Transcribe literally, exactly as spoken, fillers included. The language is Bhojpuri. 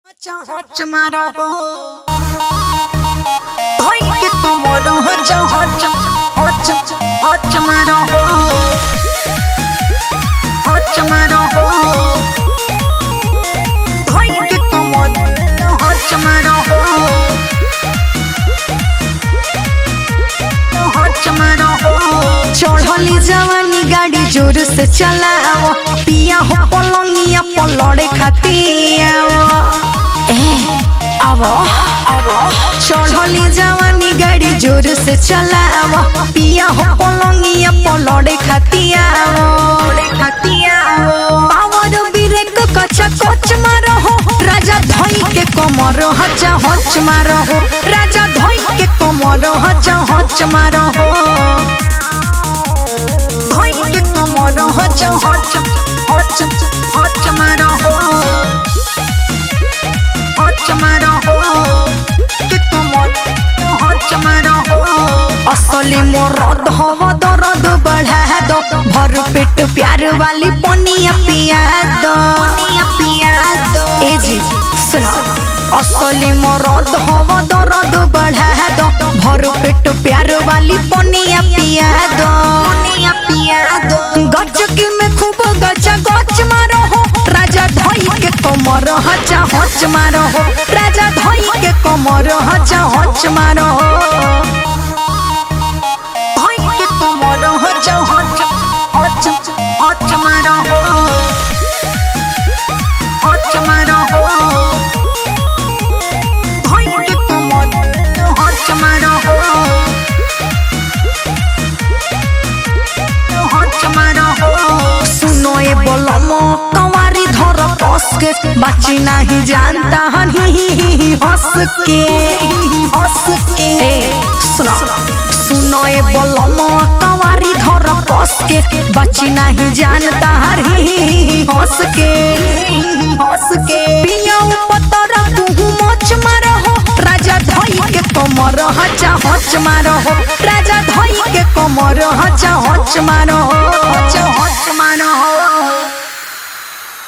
हच मारो भाई के तुम्हारा हच हच हच हच मारो हच मारो भाई के तुम्हारा हच मारो हच मारो चढ़ली जवानी गाड़ी जोर से चलाओ पिया हो पलंगिया पलड़े खातिर आवो आवो चढ़ली जवानी गाड़ी जोर से चलाओ पिया हो पलंगिया पलड़े खातिर पावर ब्रेक कच्चा कोच मारो हो राजा धोई के कमर हचा हच मारो हो राजा धोई के कमर हचा हच मारो हो भाई के तुम्हारा हच हच हच हच मारो हच मारो के तुम्हारा हच मारो असली मोरद हव दर्द बढ़ा दो भर पेट प्यार वाली पनिया पिया दो पिया दो ए जी सुनो असली मोरद हव दर्द बढ़ा दो भर पेट प्यार वाली पनिया पिया दो पिया दो गचकी में खूब गचा गच मारो हो राजा धोई के कमर हचा हच मारो हो राजा धोई के कमर हचा हच मारो हो भाई के तुम्हारा हच हच हच हच मारो हच मारो भाई के तुम्हारा हच मारो हच मारो सुनो ए बोलम कवारी धर कस के बाची नहीं जानता हनी हंस के हंस के सुनो सुनो ए बोलम कवारी धर कस के बाची नहीं जानता हरी हंस के हंस के पिया पतर तू मच मारो हो राजा धोई के कमर हचा हच मारो हो राजा धोई के कमर हचा हच मारो हो हच हच मारो